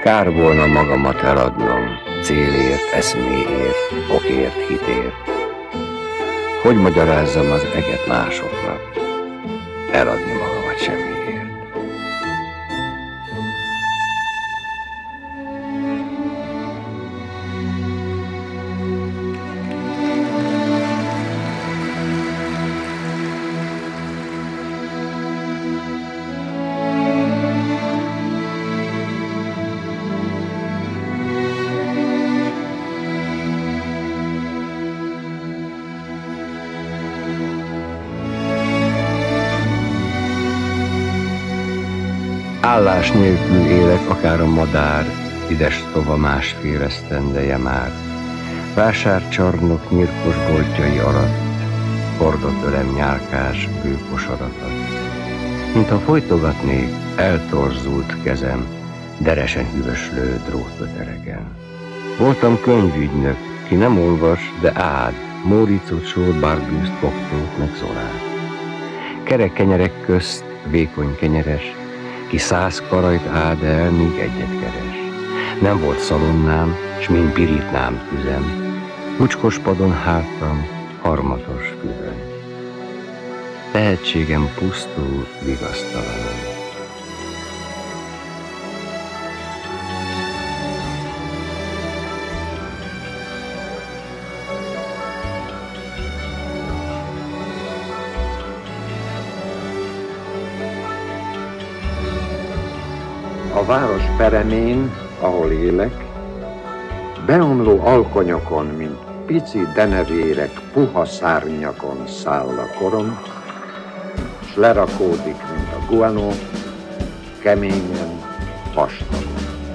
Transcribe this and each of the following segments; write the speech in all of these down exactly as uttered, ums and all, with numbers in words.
Kár volna magamat eladnom, célért, eszméért, okért, hitért. Hogy magyarázzam az eget másoknak, eladni magamat semmiért. Állás nélkül élek, akár a madár, ides tova másfél esztendeje már. Vásárcsarnok nyírkos boltjai alatt, hordott ölem nyálkás bőkosaratat. Mintha folytogatnék eltorzult kezem, deresen hűvöslő drótkötereken. Voltam könyvügynök, ki nem olvas, de ád, Móricot, sót, Barbűzt, Koktót, meg Zolát. Kerek kenyerek közt, vékony kenyeres, ki száz karajt áld el, míg egyet keres. Nem volt szalonnám, s mint pirítnám tüzem, lucskos padon háttam, harmatos füvön. Tehetségem pusztul, vigasztalanul. A város peremén, ahol élek, beomló alkonyokon, mint pici denevérek, puha szárnyakon száll a korom, s lerakódik, mint a guano, keményen, vastagon.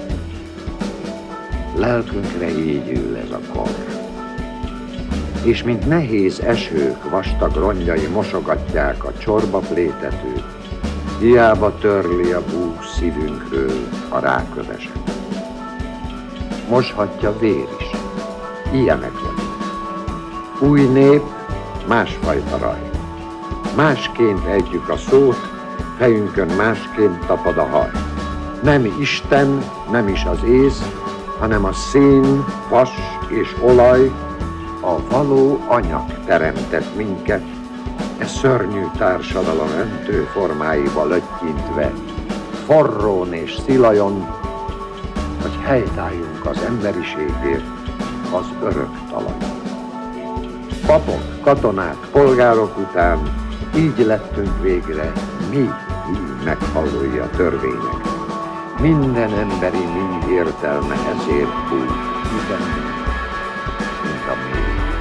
Lelkünkre égyül ez a kor, és mint nehéz esők vastag rongyai mosogatják a csorba plétetőt, hiába törli a bú szívünkről a ráköveset. Moshatja vér is, ilyenek vagyunk. Új nép, másfajta raj. Másként ejtjük a szót, fejünkön másként tapad a haj. Nem Isten, nem is az ész, hanem a szén, vas és olaj, a való anyag teremtett minket, e szörnyű társadalom öntő formáiba löttyintve, forrón és szilajon, hogy helytálljunk az emberiségért az örök talajon. Papok, katonák, polgárok után így lettünk végre mi, hű meghallói a törvények. Minden emberi mind értelme ezért húz, igen, mint a mély.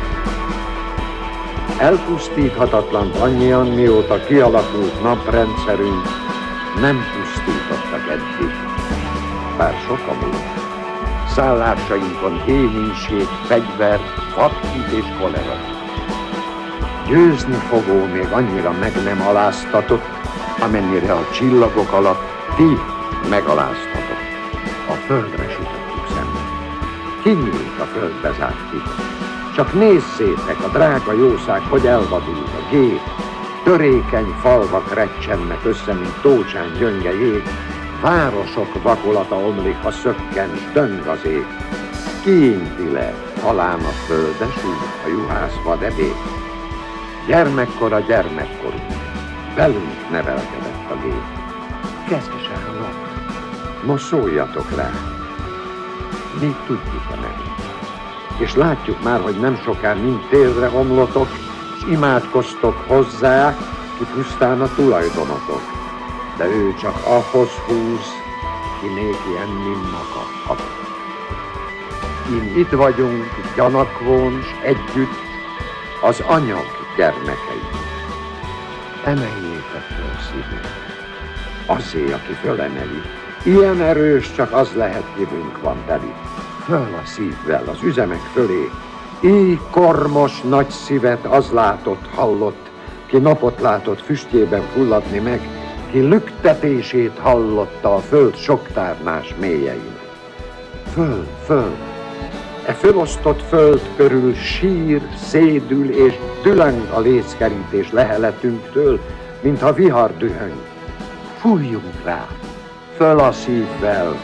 Elpusztíthatatlant annyian, mióta kialakult naprendszerünk, nem pusztítottak eddig, bár sok a múlt. Szállásainkon éhínség, fegyver, vadhit és kolera. Győzni fogó még annyira meg nem aláztatott, amennyire a csillagok alatt ti megaláztatok. A földre sütöttük szemben. Kinyílt a földbe zárt titok. Csak nézzétek, a drága jószág, hogy elvadult a gép. Törékeny falvak recsennek össze, mint tócsán gyönge jég. Városok vakolata omlik, ha szökken, döng az ég. Kiinti le talán a földe súly, a juhász vadebék. Gyermekkora gyermekkorunk, velünk nevelkedett a gép. Kezes állat, most szóljatok rá, még tudjuk a nevét. És látjuk már, hogy nem soká mind térre omlotok, és imádkoztok hozzá, ki pusztán a tulajdonotok. De ő csak ahhoz húz, ki néki enni maga adott. Én itt vagyunk, gyanakvón, s együtt az anyag gyermekei. Emeljétek föl szívünk, azzé, aki fölemeli. Ilyen erős, csak az lehet, hívünk van teli. Föl a szívvel az üzemek fölé. Éj kormos nagy szívet az látott, hallott, ki napot látott füstjében fulladni meg, ki lüktetését hallotta a föld soktárnás mélyein. Föl, föl, e fölosztott föld körül sír, szédül és düleng a léckerítés leheletünktől, mintha vihar dühöng. Fújjunk rá, föl a szívvel,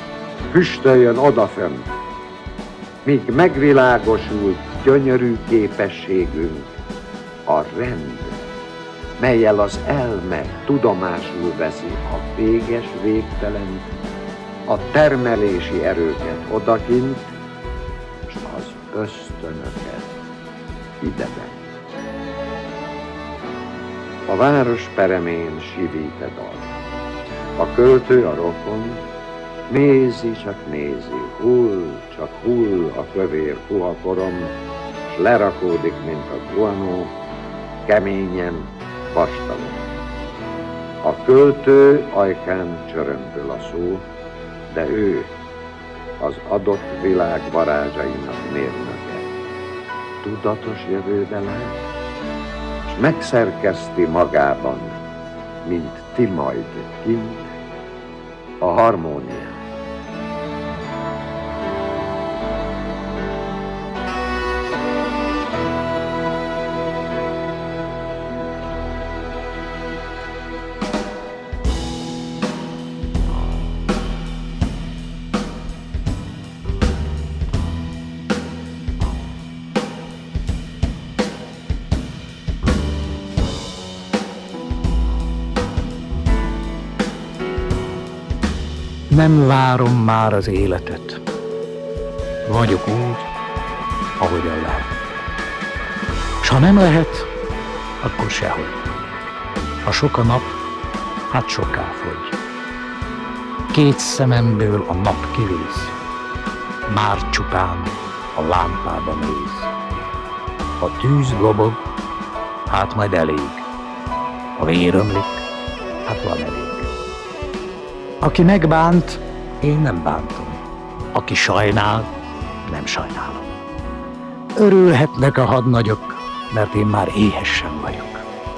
füstöljön odafönt, míg megvilágosult gyönyörű képességünk, a rend, mellyel az elme tudomásul veszi a véges végtelent, a termelési erőket odakint, s az ösztönöket ideben. A város peremén sivít a dal. A költő, a rokon, nézi, csak nézi, hull, csak hull a kövér puhakorom, s lerakódik, mint a guanó, keményen, vastagon. A költő ajkán csörömpöl a szó, de ő az adott világ varázsainak mérnöke. Tudatos jövőbe lát, s megszerkeszti magában, mint ti majd kint, a harmóniát. Nem várom már az életet. Vagyok úgy, ahogyan lehet. S ha nem lehet, akkor sehogy. Ha sok a nap, hát soká fogy. Két szememből a nap kivész, már csupán a lámpában néz. Ha tűz lobog, hát majd elég. Ha vér ömlik, hát van elég. Aki megbánt, én nem bántom. Aki sajnál, nem sajnálom. Örülhetnek a hadnagyok, mert én már éhes sem vagyok.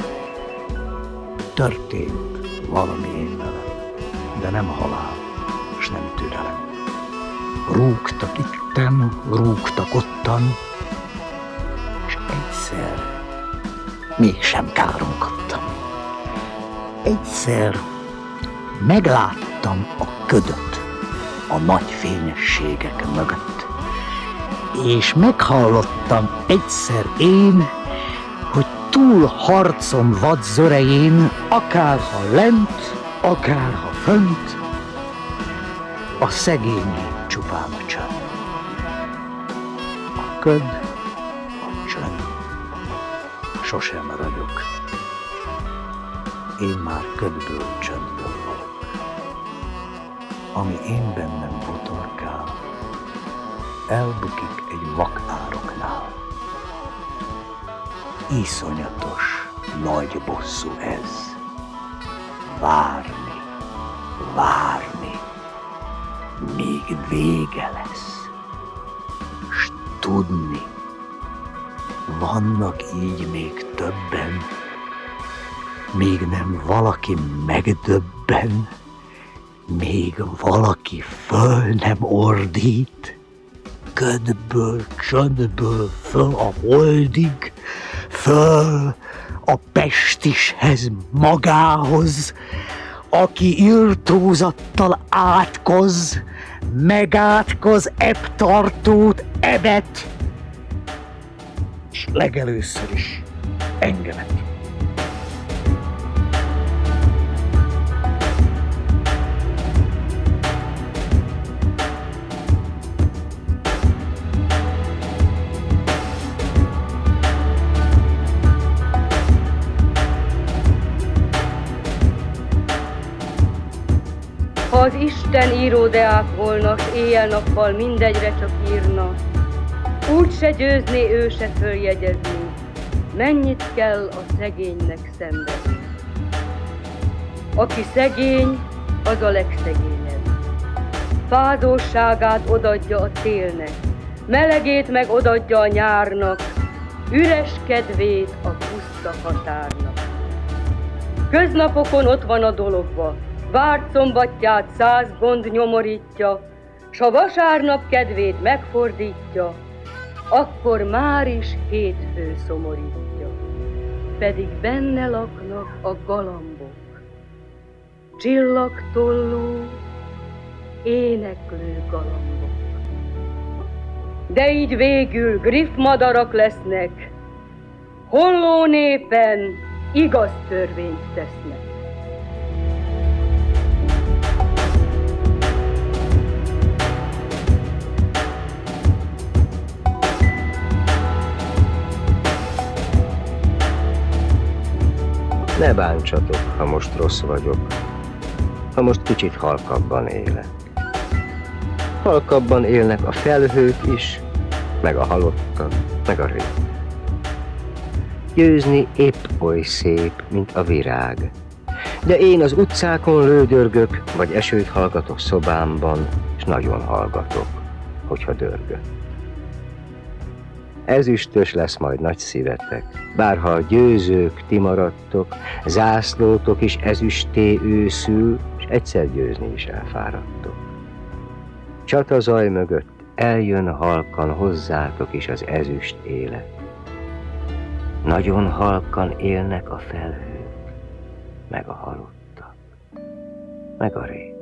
Történt valami én velem, de nem halál, s nem türelem. Rúgtak itten, rúgtak ottan, és egyszer mégsem káromkodtam. Egyszer megláttam a ködöt a nagy fényességek mögött, és meghallottam egyszer én, hogy túl harcom vad zörején, akárha lent, akárha fönt, a szegény csupán a csönd. A köd, a csönd, sosem ragyog. Én már ködből, csöndből vagyok. Ami én bennem botorkál, elbukik egy vakároknál. Iszonyatos, nagy bosszú ez. Várni, várni, míg vége lesz. S tudni, vannak így még többen, még nem valaki megdöbben, még valaki föl nem ordít, ködből, csöndből föl a holdig, föl a pestishez magához, aki irtózattal átkoz, megátkoz ebb-tartót, ebet, s legelőször is engemet. Ha az Isten íródeák volna, s éjjel-nappal mindegyre csak írna, úgy se győzné ő se följegyezni, mennyit kell a szegénynek szenvedni. Aki szegény, az a legszegényebb. Fázóságát odadja a télnek, melegét meg odadja a nyárnak, üres kedvét a puszta határnak. Köznapokon ott van a dologba, várt szombatját száz gond nyomorítja, s ha vasárnap kedvét megfordítja, akkor már is hétfő szomorítja. Pedig benne laknak a galambok, csillagtolló, éneklő galambok. De így végül griffmadarak lesznek, holló népen igaz törvényt tesznek. Ne bántsatok, ha most rossz vagyok, ha most kicsit halkabban élek. Halkabban élnek a felhők is, meg a halottak, meg a rég. Győzni épp oly szép, mint a virág. De én az utcákon lődörgök, vagy esőt hallgatok szobámban, és nagyon hallgatok, hogyha dörgök. Ezüstös lesz majd nagy szívetek, bárha a győzők ti maradtok, zászlótok is ezüsté őszül, és egyszer győzni is elfáradtok. Csatazaj mögött eljön halkan hozzátok is az ezüst élet. Nagyon halkan élnek a felhők, meg a halottak, meg a rétek.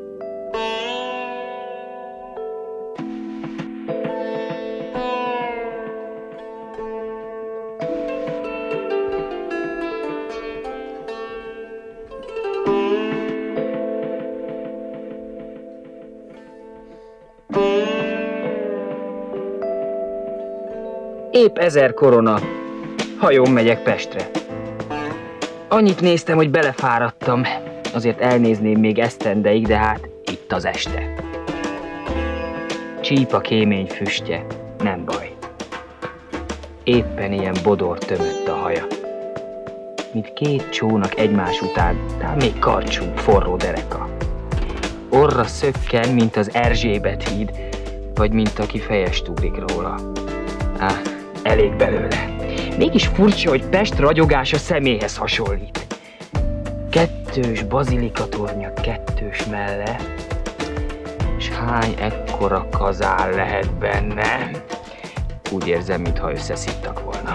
Épp ezer korona. Hajón megyek Pestre. Annyit néztem, hogy belefáradtam. Azért elnézném még esztendeig, de hát itt az este. Csípa kémény füstje, nem baj. Éppen ilyen bodor tömött a haja. Mint két csónak egymás után, talán még karcsú, forró dereka. Orra szökken, mint az Erzsébet híd, vagy mint aki fejest ugrik róla. Á, elég belőle. Mégis furcsa, hogy Pest ragyogása személyhez hasonlít. Kettős bazilikatornya kettős melle, és hány ekkora kazán lehet benne? Úgy érzem, mintha összeszívtak volna.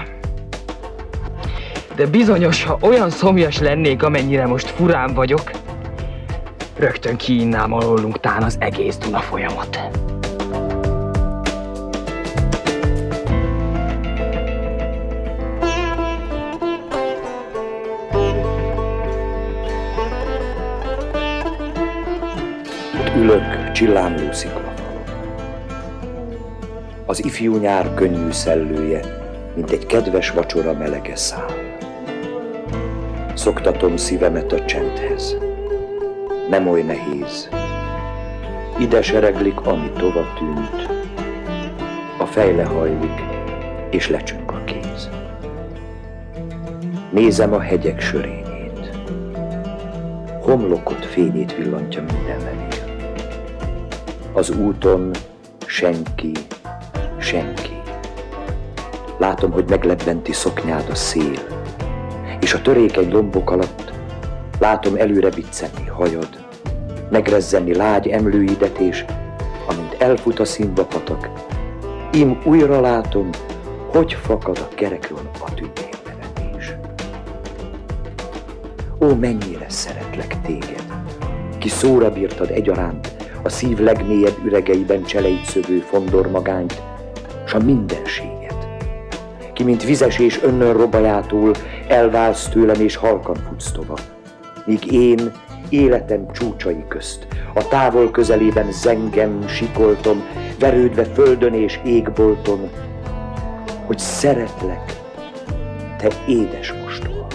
De bizonyos, ha olyan szomjas lennék, amennyire most furán vagyok, rögtön kiinnám alólunk tán az egész Duna folyamot. Ülök csillámló sziklafalon. Az ifjú nyár könnyű szellője, mint egy kedves vacsora melege szál. Szoktatom szívemet a csendhez. Nem oly nehéz. Ide sereglik, ami tova tűnt. A fejle hajlik, és lecsünk a kéz. Nézem a hegyek sörényét. Homlokot fényét villantja minden levél. Az úton senki, senki. Látom, hogy meglebbenti szoknyád a szél, és a törékeny lombok alatt látom előre biccenni hajad, megrezzenni lágy emlőidet, és amint elfut a színba patak, ím újra látom, hogy fakad a kerekről a tündérnevetés. Ó, mennyire szeretlek téged, ki szóra bírtad egyaránt a szív legmélyebb üregeiben cseleit szövő fondormagányt, s a mindenséget, ki mint vizes és önnön robajától elválsz tőlem és halkan futsz tova, míg én életem csúcsai közt, a távol közelében zengem, sikoltom, verődve földön és égbolton, hogy szeretlek, te édes mostoha.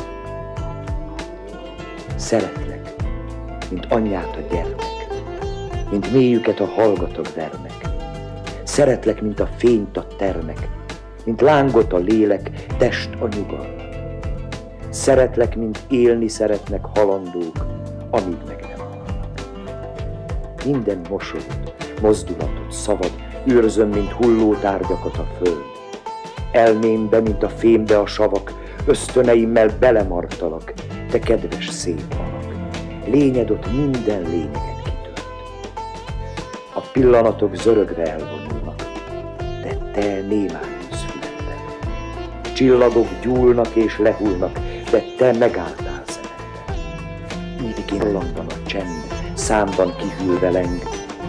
Szeretlek, mint anyját a gyermek, mint mélyüket a hallgatag vermek. Szeretlek, mint a fényt a termek, mint lángot a lélek, test a nyugalom. Szeretlek, mint élni szeretnek halandók, amíg meg nem halnak. Minden mosolyod, mozdulatot, szavad őrzöm, mint hulló tárgyakat a föld. Elmémbe, mint a fémbe a savak, ösztöneimmel belemartalak, te kedves szép alak. Lényed ott minden lényeget kitölt. A pillanatok zörögve elvonulnak, de te némán jössz fülembe. Csillagok gyúlnak és lehullnak, de te megálltál szemembe. Míg én hollandan a csend, számban kihűlve leng,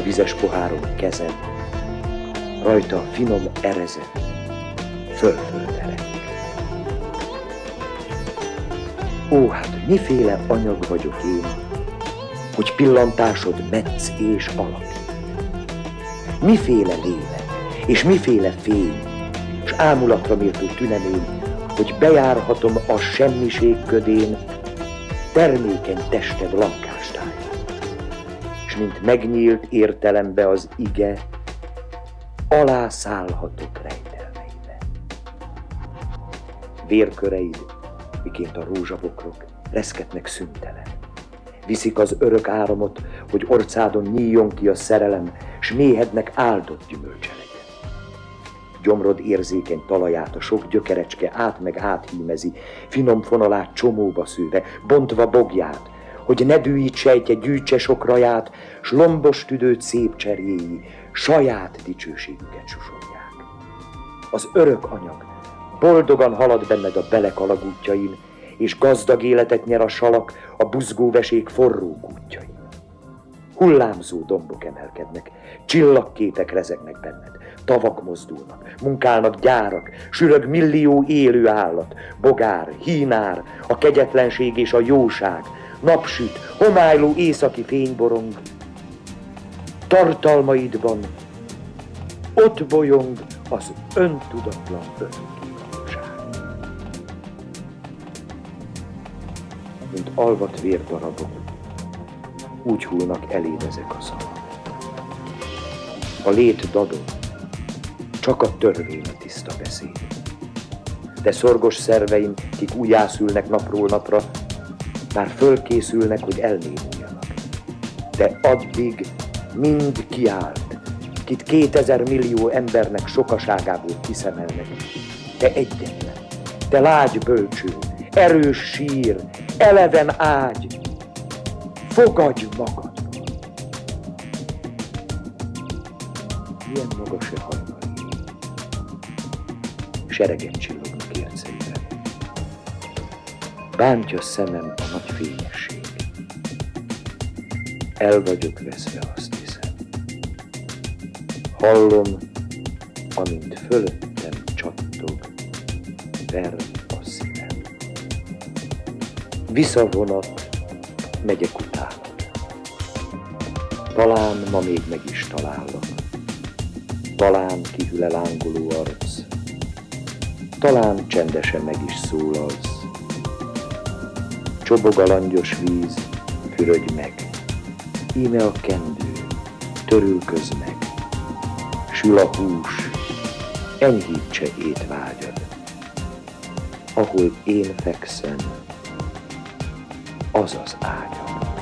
vizes pohárom kezem, rajta a finom erezet, fölfölderek. Ó, hát miféle anyag vagyok én, hogy pillantásod metsz és alakít. Miféle lélek, és miféle fény, s ámulatra méltó tünemény, hogy bejárhatom a semmiség ködén termékeny tested lankástáját, s mint megnyílt értelembe az ige, alászállhatok rejtelmeibe. Vérköreid, miként a rózsabokrok, reszketnek szüntelen. Viszik az örök áramot, hogy orcádon nyíljon ki a szerelem, s méhednek áldott gyümölcse legyen. Gyomrod érzékeny talaját a sok gyökerecske át meg áthímezi, finom fonalát csomóba szőve, bontva bogját, hogy ne dűjít sejtje, gyűjtse sok raját, s lombos tüdőt szép cserjéi saját dicsőségüket susogják. Az örök anyag boldogan halad benned a belek alagútjain, és gazdag életet nyer a salak a buzgóvesék forró kútjain. Hullámzó dombok emelkednek, csillagképek rezegnek benned, tavak mozdulnak, munkálnak gyárak, sürög millió élő állat, bogár, hínár, a kegyetlenség és a jóság, napsüt, homályló északi fényborong. Tartalmaidban ott bolyong az öntudatlan örökkévalóság. Mint alvat vérdarabok, úgy hullnak eléd ezek a szavak. A lét dadon, csak a törvény a tiszta beszéd. De szorgos szerveim, kik újjászülnek napról napra, már fölkészülnek, hogy elnémuljanak. De addig mind kiállt, kit kétezer millió embernek sokaságából kiszemelnek. Te egyetlen, te lágy bölcső, erős sír, eleven ágy, fogadj magadba. Milyen magas a hajnali, sereget csillognak érceiben. Bántja szemem a nagy fényesség. El vagyok veszve, azt hiszem. Hallom, amint fölöttem csattog, ver a szívem. Visszavonat, megyek utánad. Talán ma még meg is talállak. Talán kihűl-e lángoló arc. Talán csendesen meg is szólalsz. Csobog a langyos víz, fürödj meg. Íme a kendő, törülköz meg. Sül a hús, enyhítse étvágyad. Ahol én fekszem, az az ágyam.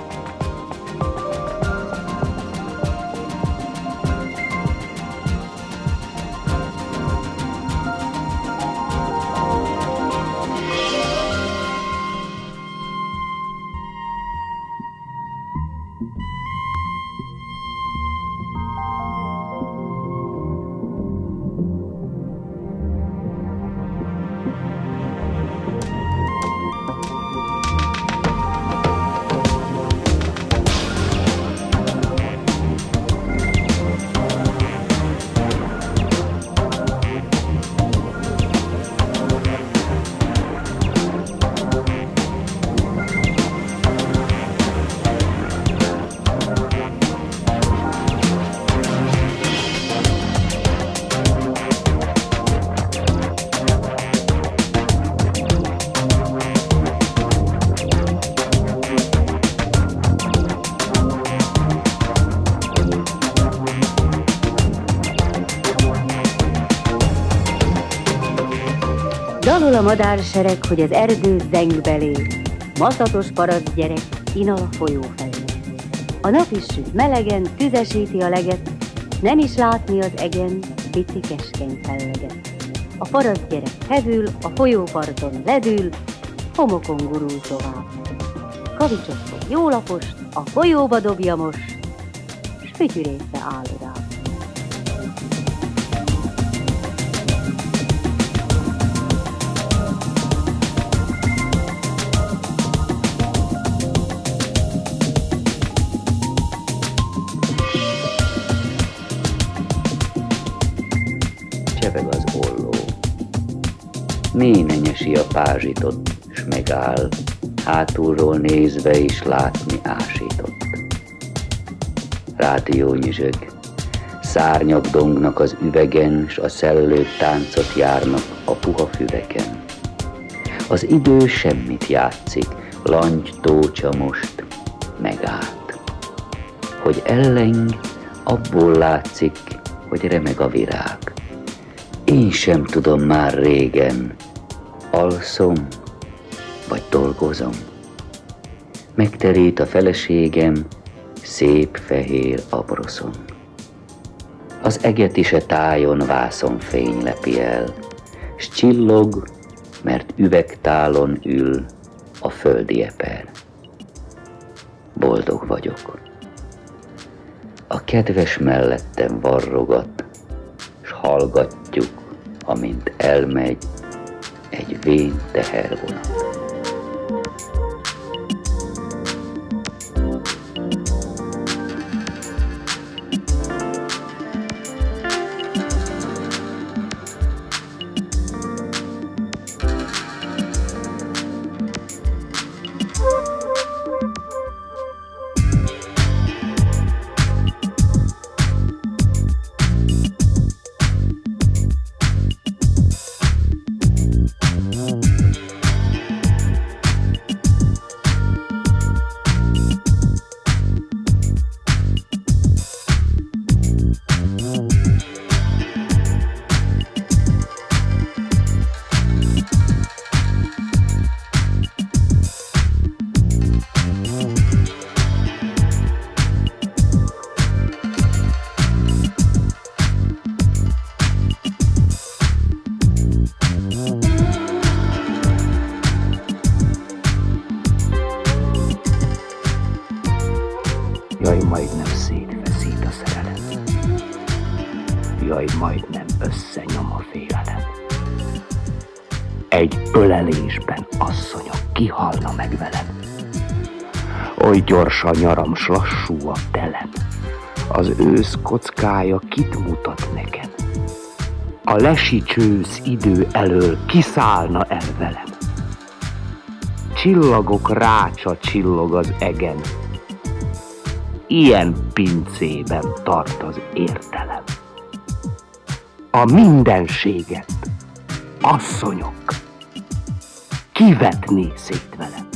Dalol a madársereg, hogy az erdő zeng belé, maszatos paraszt gyerek inal a folyó felé. A nap is süt melegen, tüzesíti a leget, nem is látni az egen pici keskeny felleget. A paraszt gyerek hevül, a folyóparton ledül, homokon gurul tovább. Kavicsot jó lapost, a folyóba dobja most, s fütyürészre áll odább. cseveg az olló. Ménenyesi a pázsitot, s megáll, hátulról nézve is látni ásított. Rádió nyüzsög, szárnyak dongnak az üvegen, s a szellők táncot járnak a puha füveken. Az idő semmit játszik, langy tócsa most megállt. Hogy elleng, abból látszik, hogy remeg a virág. Én sem tudom már régen, alszom, vagy dolgozom. Megterít a feleségem szép fehér abroszon. Az eget is a tájon vászon fény lepi el, s csillog, mert üvegtálon ül a földi eper. Boldog vagyok. A kedves mellettem varrogat, s hallgatjuk, amint elmegy egy vén tehervonat. Jaj, majdnem szétfeszít a szerelem. Jaj, majdnem összenyom a félelem. Egy ölelésben, asszonyok, kihalna meg velem. Oly gyors a nyaram, s lassú a telem. Az ősz kockája kit mutat nekem? A lesicsősz idő elől kiszállna el velem. Csillagok rácsa csillog az egen. Ilyen pincében tart az értelem. A mindenséget, asszonyok, kivetné szét velem.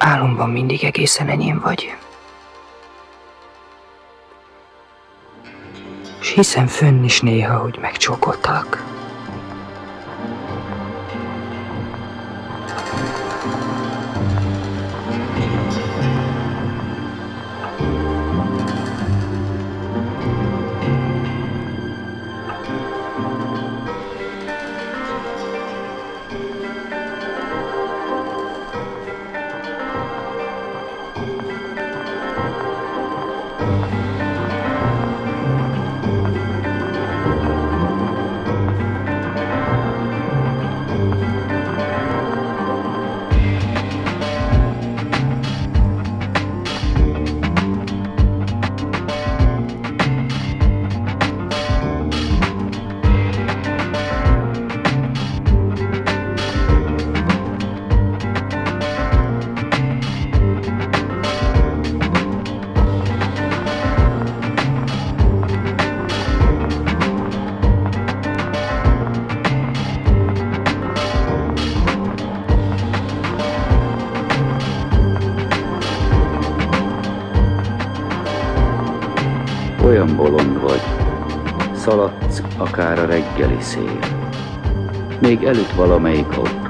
Álomban mindig egészen enyém vagy. S hiszem fönn is néha, hogy megcsókoltalak. Olyan bolond vagy, szaladsz akár a reggeli szél, még előtt valamelyik autó.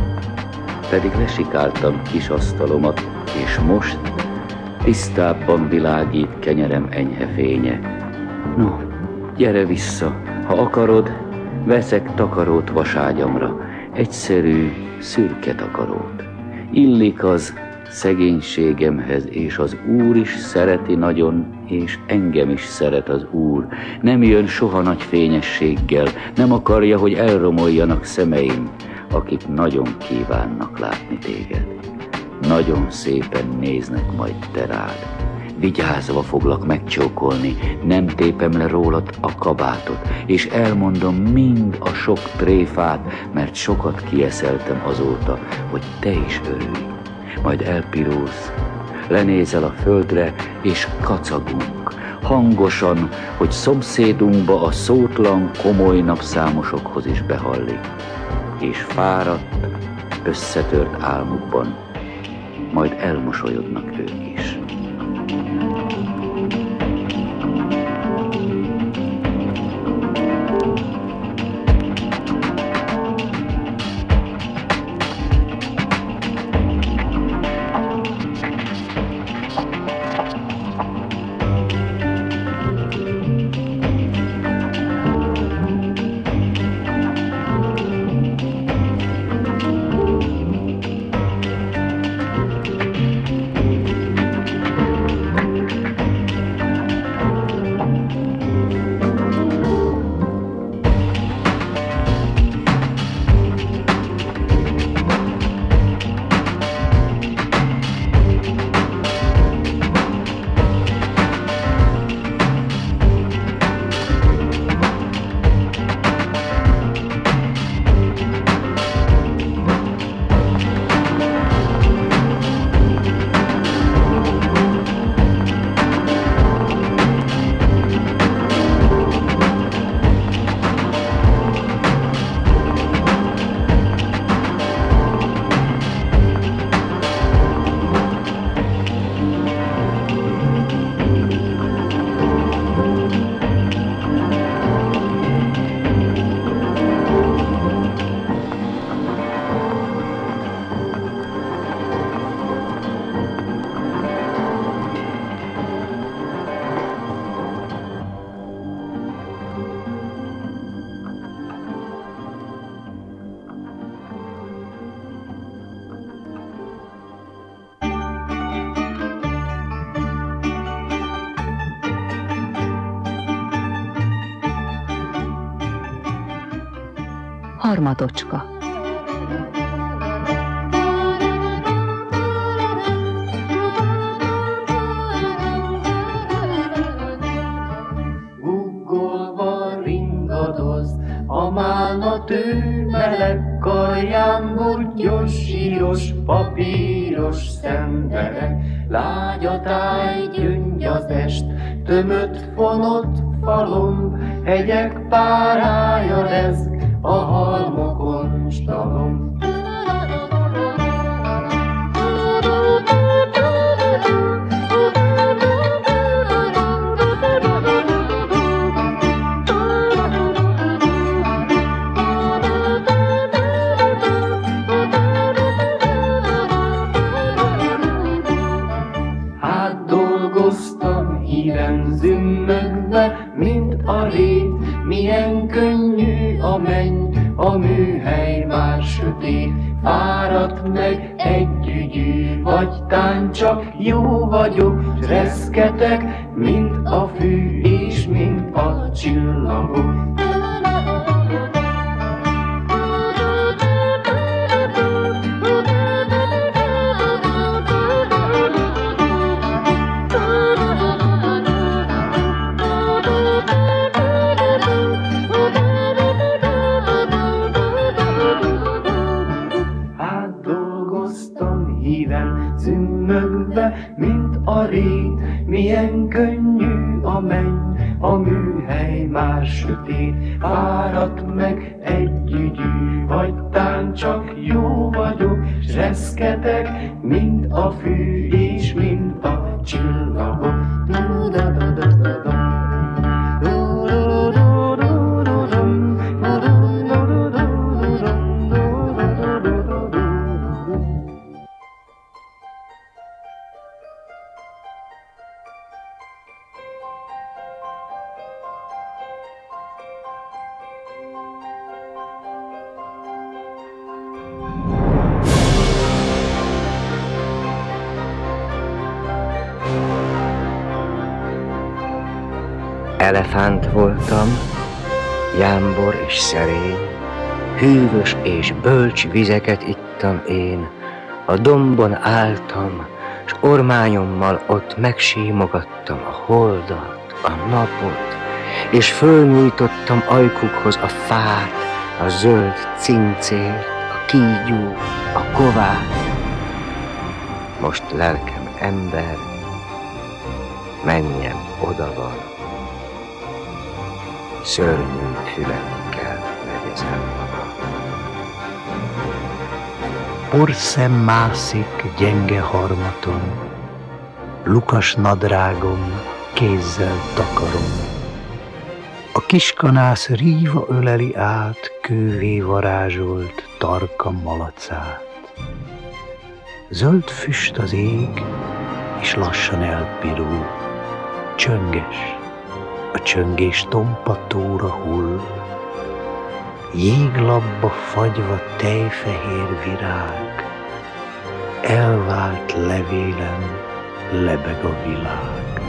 Pedig lesikáltam kis asztalomat, és most tisztábban világít kenyerem enyhe fénye. No, gyere vissza, ha akarod, veszek takarót vaságyamra, egyszerű, szürke takarót. Illik az szegénységemhez, és az Úr is szereti nagyon, és engem is szeret az Úr. Nem jön soha nagy fényességgel, nem akarja, hogy elromoljanak szemeim, akik nagyon kívánnak látni téged. Nagyon szépen néznek majd te rád. Vigyázva foglak megcsókolni, nem tépem le rólad a kabátot, és elmondom mind a sok tréfát, mert sokat kieszeltem azóta, hogy te is örülj. Majd elpirulsz, lenézel a földre, és kacagunk, hangosan, hogy szomszédunkba a szótlan, komoly napszámosokhoz is behallik, és fáradt, összetört álmukban, majd elmosolyodnak ők is. Harmatocska. Guggolva ringadoz, a málna tő meleg karján buggyos, síros, papíros szemberek. Lágy a táj, gyöngy az est, tömött, fonott falom, hegyek párája lesz, a halmokon stalom. könnyű a menny, a műhely már sötét, fáradt meg együgyű, vagy tán csak jó vagyok, s reszketek, mint a fű és mint a csillagok. Mint a rét, milyen könnyű a menny, a műhely már sötét, fáradt meg együgyű, vagy tán csak jó vagyok, s reszketek, mint a fű és mint a csillagok. Elefánt voltam, jámbor és szerény, hűvös és bölcs vizeket ittam én, a dombon álltam, s ormányommal ott megsímogattam a holdat, a napot, és fölnyújtottam ajkukhoz a fát, a zöld cincért, a kígyót, a kovát. Most lelkem ember, menjem oda van, szörnyű fülemkel legyezem magam. Porszem mászik gyenge harmaton, lukas nadrágom kézzel takarom. A kiskanász ríva öleli át kővé varázsolt tarka malacát. Zöld füst az ég, és lassan elpirul, csönges, a csöngés tompa tóra hull. Jéglapba fagyva tejfehér virág, elvált levélem lebeg a világ.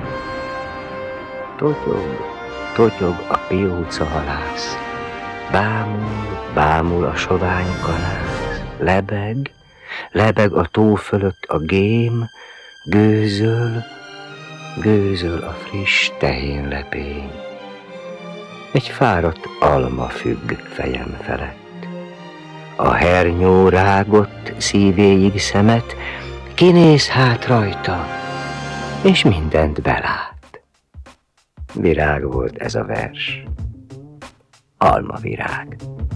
Totyog, totyog a pióca halász, bámul, bámul a sovány kalász, lebeg, lebeg a tó fölött a gém, gőzöl, gőzöl a friss tehénlepény. Egy fáradt alma függ fejem felett. A hernyó rágott szívéig szemet, kinéz hát rajta, és mindent belát. Virág volt ez a vers, almavirág.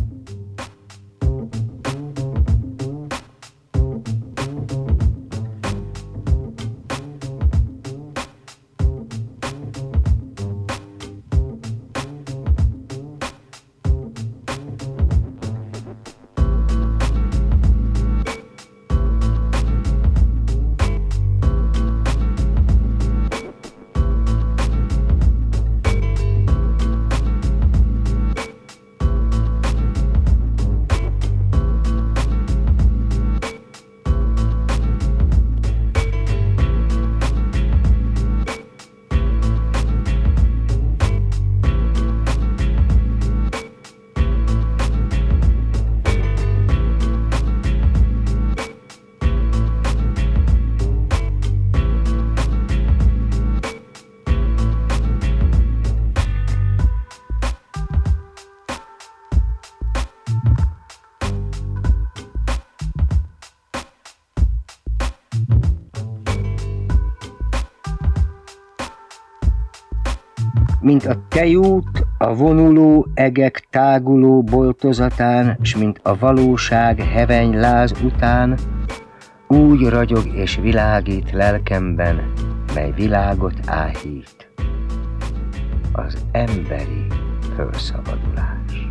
Mint a tejút a vonuló egek táguló boltozatán, s mint a valóság heveny láz után, úgy ragyog és világít lelkemben, mely világot áhít. Az emberi fölszabadulás.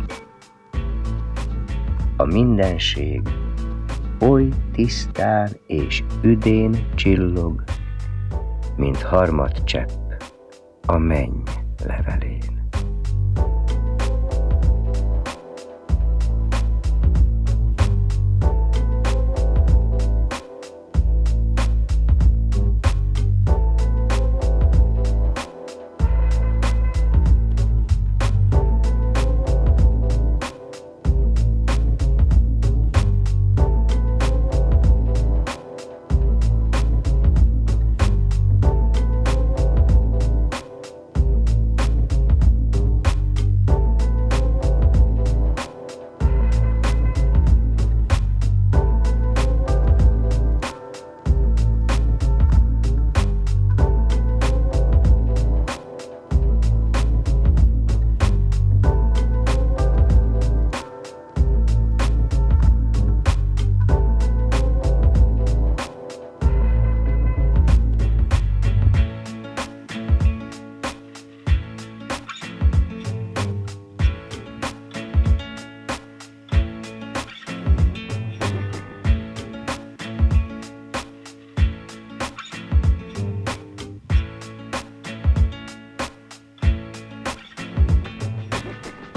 A mindenség oly tisztán és üdén csillog, mint harmadcsepp a menny levelén.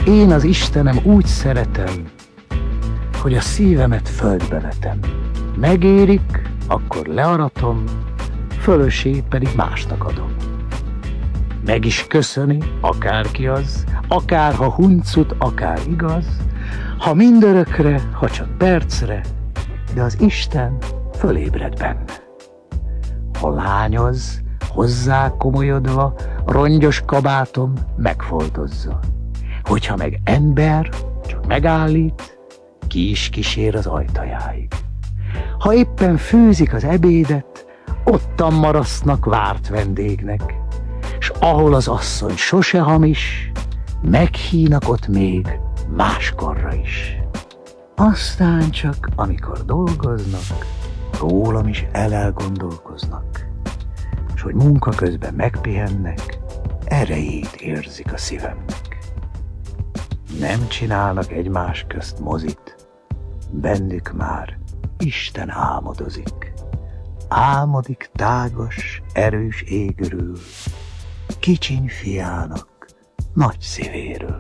én az Istenem úgy szeretem, hogy a szívemet földbe vetem. Megérik, akkor learatom, fölösé pedig másnak adom. Meg is köszöni, akárki az, akár ha huncut, akár igaz, ha mindörökre, ha csak percre, de az Isten fölébred benne. Ha lányoz, hozzá komolyodva, rongyos kabátom megfoldozza. Hogyha meg ember, csak megállít, ki is kísér az ajtajáig. Ha éppen főzik az ebédet, ottan marasztnak várt vendégnek, s ahol az asszony sose hamis, meghínak ott még máskorra is. Aztán csak, amikor dolgoznak, rólam is el-elgondolkoznak, s hogy munka közben megpihennek, erejét érzik a szívemnek. Nem csinálnak egymás közt mozit, bennük már Isten álmodozik. Álmodik tágas, erős égről, kicsiny fiának nagy szívéről.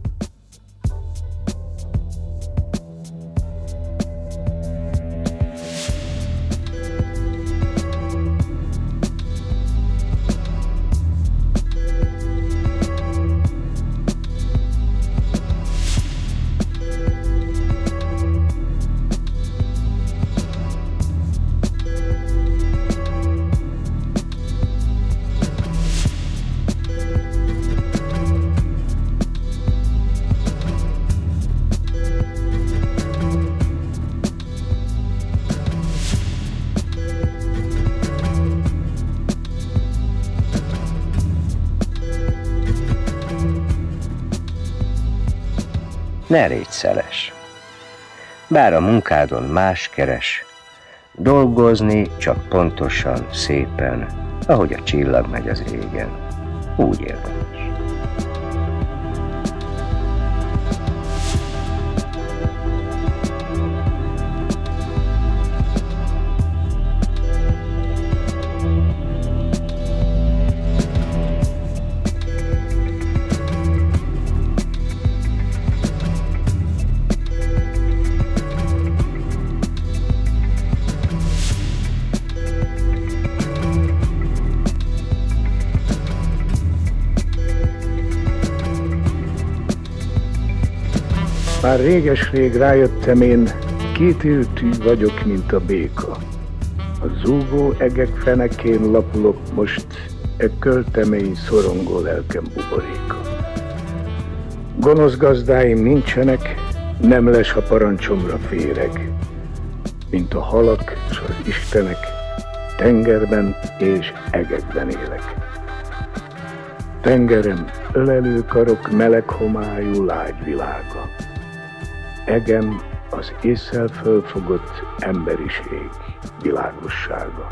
Ne légy szeles, bár a munkádon más keres, dolgozni csak pontosan, szépen, ahogy a csillag megy az égen, úgy érdemes. Már réges-rég rájöttem én, kétéltű vagyok, mint a béka. A zúgó egek fenekén lapulok most, e költemény szorongó lelkem buboréka. Gonosz gazdáim nincsenek, nem les, ha parancsomra féreg. Mint a halak s az istenek, tengerben és egekben élek. Tengerem ölelő karok, meleg homályú lágy világa. Egem az ésszel fölfogott emberiség világossága.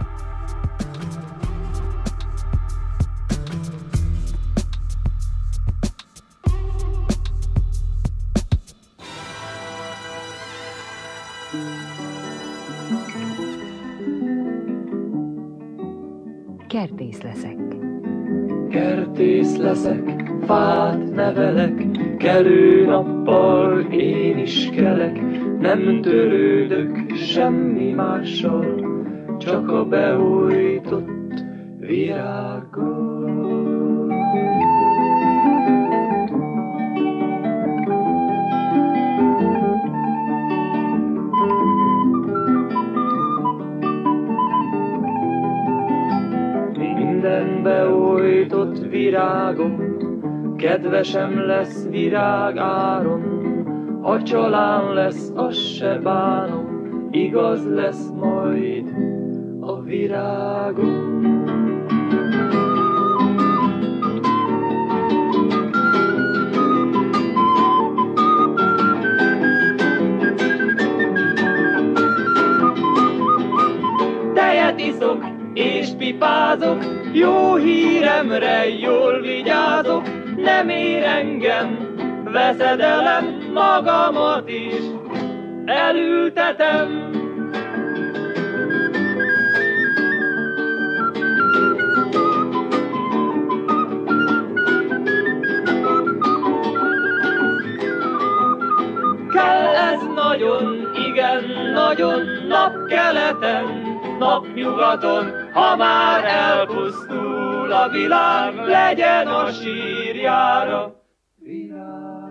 Kertész leszek. Kertész leszek, fát nevelek, kelő nappal én is kelek, nem törődök semmi mással, csak a beújtott virággal. Minden beújtott virágom kedvesem lesz virágáron, ha csalán lesz, azt se bánom, igaz lesz majd a virágom. Tejet iszok és pipázok, jó híremre jól vigyázok, nem ér engem veszedelem, magamat is elültetem. nagyon, igen, nagyon, napkeleten, napnyugaton, ha már elpusztul a világ, legyen a sírjára virág.